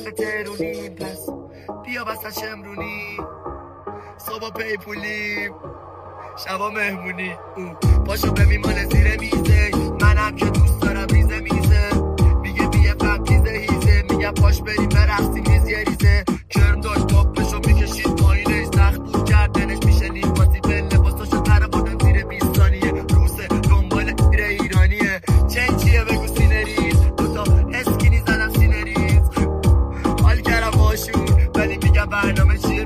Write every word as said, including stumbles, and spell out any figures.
مثل ترونیم، پس بیا بسن شمرونی، صبح پیپولیم شبا مهمونی. پاشو به میمانه زیر میزه، منم که دوست دارم ریزه میزه، میگه بیه فهم تیزه هیزه، میگه پاش بریم برقصیم ریز یه ریزه. کرم داشت تاپشو میکشید پایینش، سخت بود کردنش میشه نیم باسی به لباساشو تره بادن زیر بیست ثانیه. روسه دنبال ایره ایرانیه، چین چیه بگو سینریز، دوتا اسکینی زدم سینریز. حال کردم باشون ولی میگم برنامه چیه